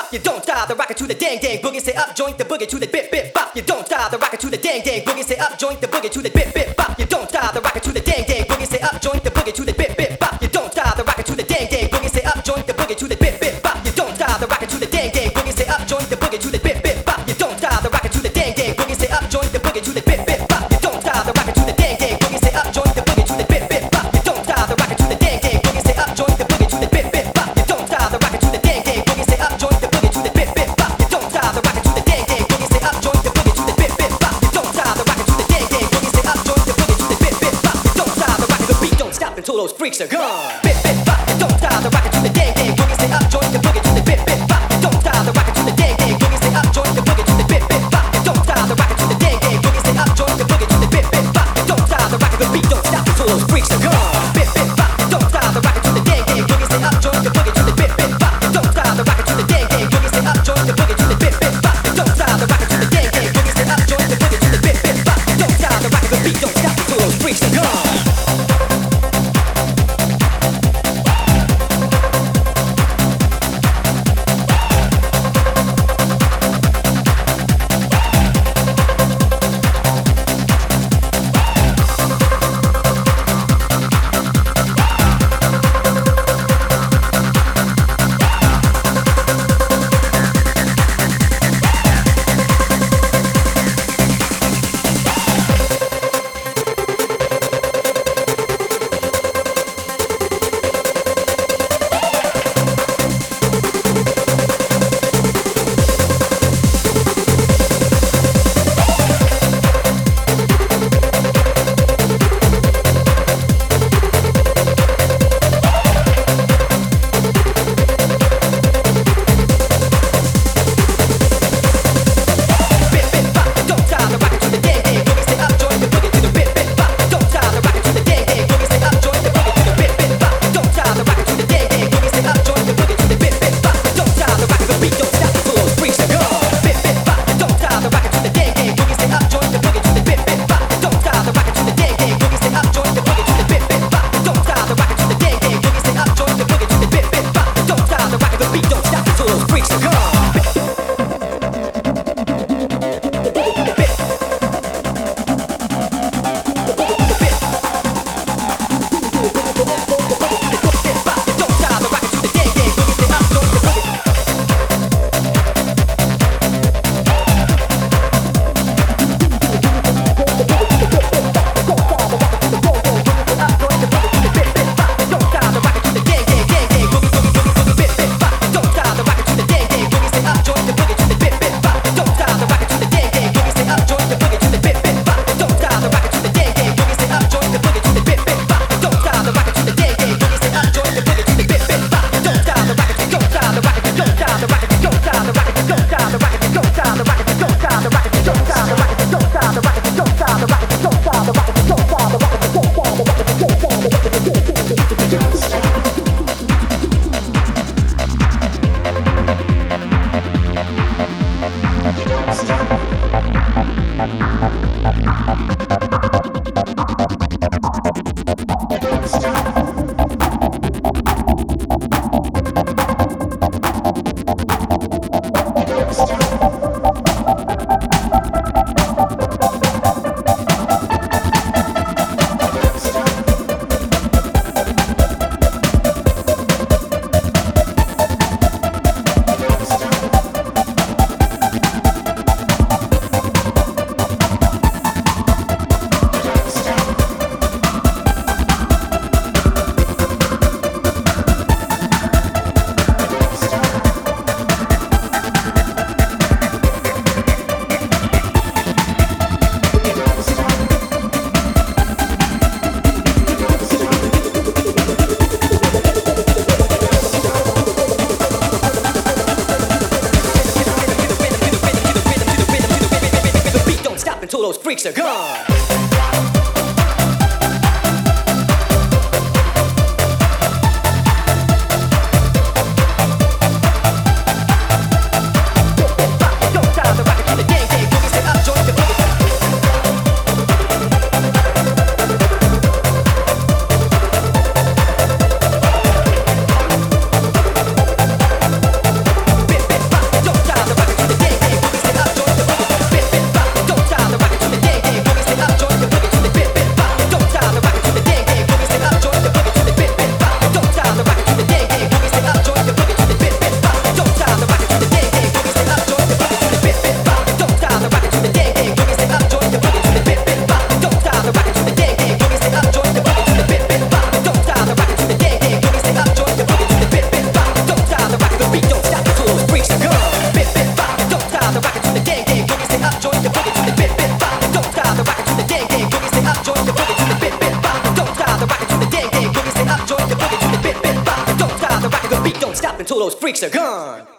bop. You don't stop the rocket to the dang dang boogie. Say up, joint the boogie to the bip bip bop. You don't stop the rocket to the dang dang boogie. Say up, joint the boogie to the bip bip bop. You don't stop the rocket to the dang dang boogie. Say up, joint the boogie to the bip bip bop. You don't stop the rocket to the dang dang boogie. Say up, joint the boogie to the bip bip bop. You don't stop the rocket to the dang dang boogie. Say up, joint the boogie to the bip bip bop. You don't stop the rocket to the dang dang boogie. Say up, joint the boogie to the bip bip bop. You don't stop the rocket to the dang dang boogie. Say up, joint the boogie to the bip bip bop. You don't stop the rocket to the dang dang boogie. Say up, joint the boogie to the bip bip bop. You don't stop the rocket to the dang dang boogie. Say up, joint the boogie to the bip bip bop. You don't stop the rocket to the dang dang boogie. Say up, joint the boogie to the bip bip bop. You don't stop the rocket to the dang dang boogie. Say up, joint the boogie to the bip bip bop. You don't stop the rocket, the beat don't stop until those freaks are gone. Bip bip bop. You don't stop the rocket to the dang dang boogie. Say up, joint the boogie to the bip bip bop. You don't stop the rocket to the dang dang boogie. Say up, joint the boogie to the bip bip bop. You don't stop the rocket to the dang dang boogie. Say up, joint the boogie to the bip bip bop. You don't stop the rocket, the beat don't stop until those freaks are gone. Bip bip bop. You don't stop the rocket to the dang dang boogie. Say up, joint the boogie to the bip bip bop. You don't stop the rocket to the dang dang boogie. Say up, joint the boogie to the bip bip bop. You don't stop the rocket to the dang dang boogie. Say up, joint the boogie to the bip bip bop. You don't stop the rocket, the beat don't stop until those freaks are gone. Until those freaks are gone. those freaks are gone.